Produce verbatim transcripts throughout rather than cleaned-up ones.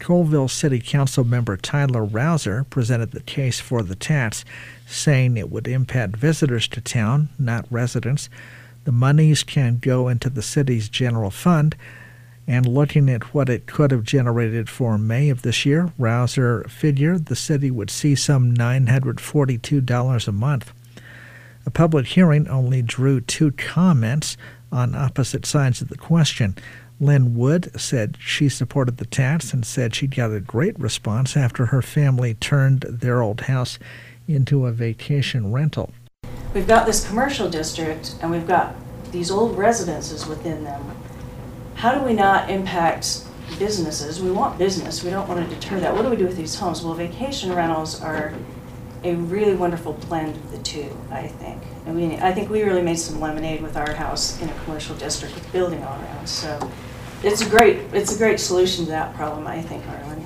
Colville City Council member Tyler Rouser presented the case for the tax, saying it would impact visitors to town, not residents. The monies can go into the city's general fund, and looking at what it could have generated for May of this year, Rouser figured the city would see some nine hundred forty-two dollars a month. A public hearing only drew two comments on opposite sides of the question. Lynn Wood said she supported the tax and said she got a great response after her family turned their old house into a vacation rental. We've got this commercial district and we've got these old residences within them. How do we not impact businesses? We want business. We don't want to deter that. What do we do with these homes? Well, vacation rentals are a really wonderful blend of the two, I think. I mean, I think we really made some lemonade with our house in a commercial district with building all around. So it's a great, it's a great solution to that problem, I think, Harlan.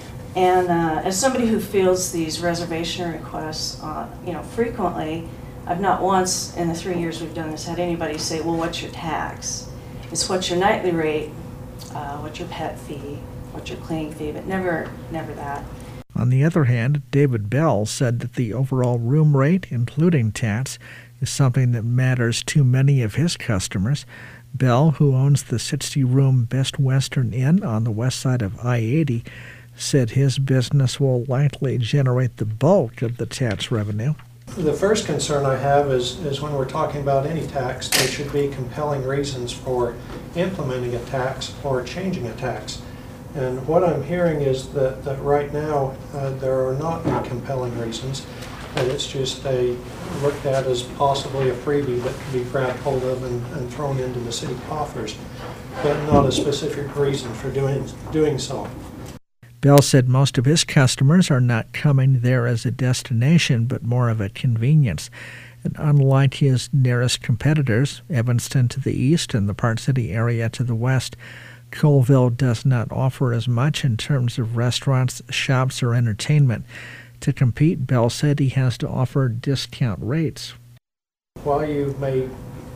And uh, as somebody who fields these reservation requests, uh, you know, frequently, I've not once in the three years we've done this had anybody say, well, what's your tax? It's what's your nightly rate, uh, what's your pet fee, what's your cleaning fee, but never, never that. On the other hand, David Bell said that the overall room rate, including tax, is something that matters to many of his customers. Bell, who owns the sixty-room Best Western Inn on the west side of I eighty, said his business will likely generate the bulk of the tax revenue. The first concern I have is, is when we're talking about any tax, there should be compelling reasons for implementing a tax or changing a tax. And what I'm hearing is that, that right now uh, there are not any compelling reasons, and it's just a looked at as possibly a freebie that can be grabbed hold of and, and thrown into the city coffers, but not a specific reason for doing, doing so. Bell said most of his customers are not coming there as a destination, but more of a convenience. And unlike his nearest competitors, Evanston to the east and the Park City area to the west, Colville does not offer as much in terms of restaurants, shops, or entertainment. To compete, Bell said he has to offer discount rates. While you may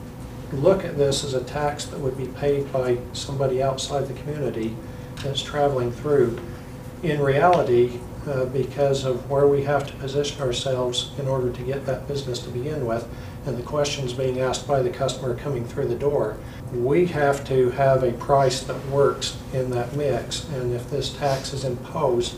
look at this as a tax that would be paid by somebody outside the community that's traveling through, in reality, uh, because of where we have to position ourselves in order to get that business to begin with, and the questions being asked by the customer coming through the door, we have to have a price that works in that mix. And if this tax is imposed,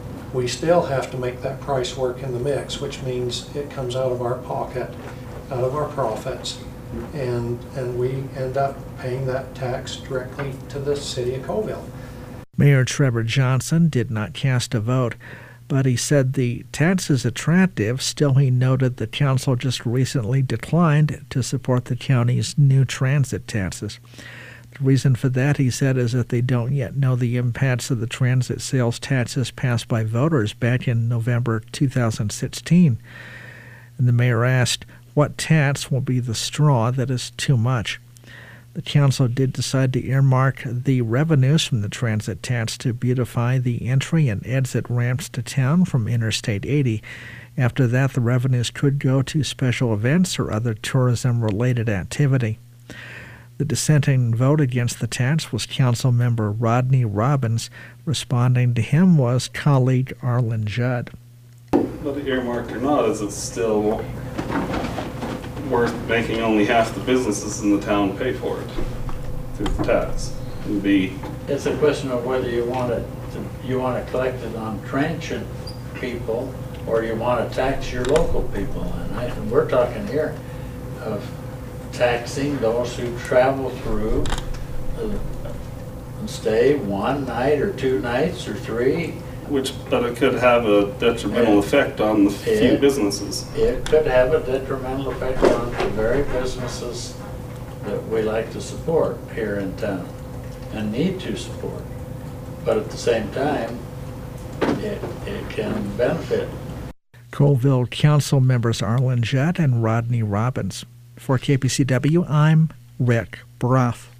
we still have to make that price work in the mix, which means it comes out of our pocket, out of our profits, and, and we end up paying that tax directly to the city of Colville. Mayor Trevor Johnson did not cast a vote, but he said the tax is attractive. Still, he noted the council just recently declined to support the county's new transit taxes. The reason for that, he said, is that they don't yet know the impacts of the transit sales taxes passed by voters back in November two thousand sixteen. And the mayor asked, what tax will be the straw that is too much? The council did decide to earmark the revenues from the transit tax to beautify the entry and exit ramps to town from Interstate eighty. After that, the revenues could go to special events or other tourism-related activity. The dissenting vote against the tax was council member Rodney Robbins. Responding to him was colleague Arlen Judd. Whether earmarked or not, is it still worth making only half the businesses in the town pay for it through the tax? It would be. It's a question of whether you want it to, you want to collect it on transient people, or you want to tax your local people. And, I, and we're talking here of taxing those who travel through uh, and stay one night or two nights or three. Which, but it could have a detrimental it, effect on the few it, businesses. It could have a detrimental effect on the very businesses that we like to support here in town and need to support. But at the same time, it, it can benefit. Colville Council members Arlen Judd and Rodney Robbins. For K P C W, I'm Rick Bruff.